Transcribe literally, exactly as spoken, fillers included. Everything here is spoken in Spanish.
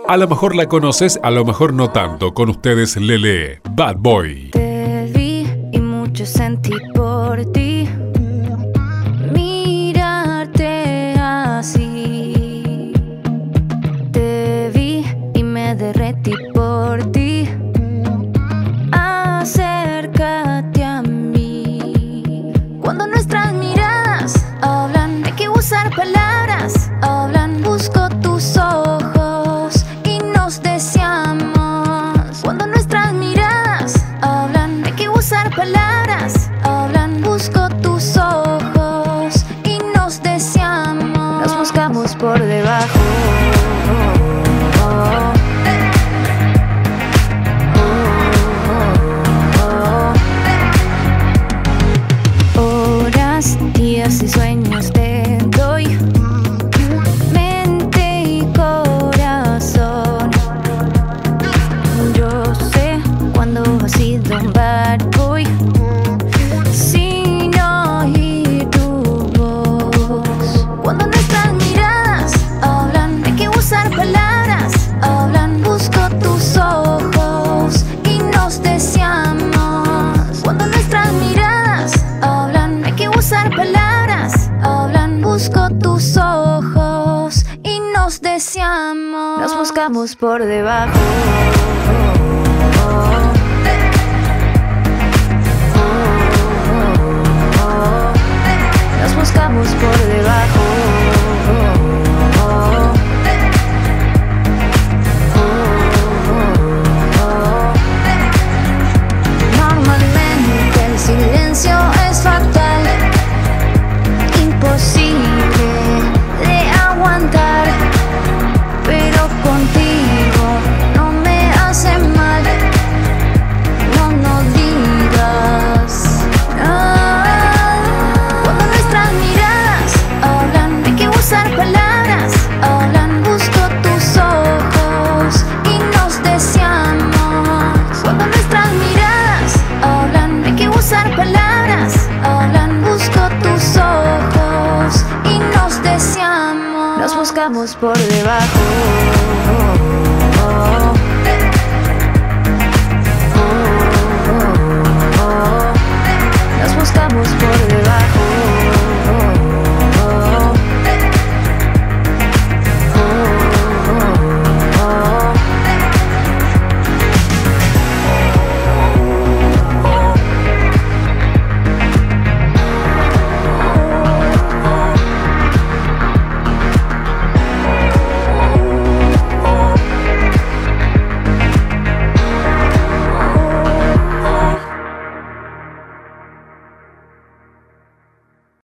A lo mejor la conoces, a lo mejor no tanto. Con ustedes, Lele, Bad Boy. Te vi y mucho sentí por ti. Mirarte así. Te vi y me derretí por ti. Acércate a mí. Cuando nuestras miradas hablan, hay que usar palabras. Hablan, busco tus ojos y nos deseamos. Cuando nuestras miradas hablan, hay que usar palabras. Hablan, busco tus ojos y nos deseamos. Nos buscamos por debajo. Horas, días y sueños te doy. Mente y corazón. Yo sé cuando has sido un bad boy sin oír tu voz. Cuando nuestras miradas hablan, hay que usar palabras. Hablan, busco tus ojos y nos deseamos. Cuando nuestras miradas hablan, hay que usar palabras. Hablan, busco tus ojos y nos deseamos. Nos buscamos por debajo. Nos buscamos por debajo. Normalmente el silencio es fatal, imposible de aguantar, pero contigo no me hace mal. No nos digas nada. Cuando nuestras miradas hablan, hay que usar palabras. Hablan, busco tus ojos y nos deseamos. Cuando nuestras miradas hablan, hay que usar palabras. Hablan, busco tus ojos y nos deseamos. Nos buscamos por debajo.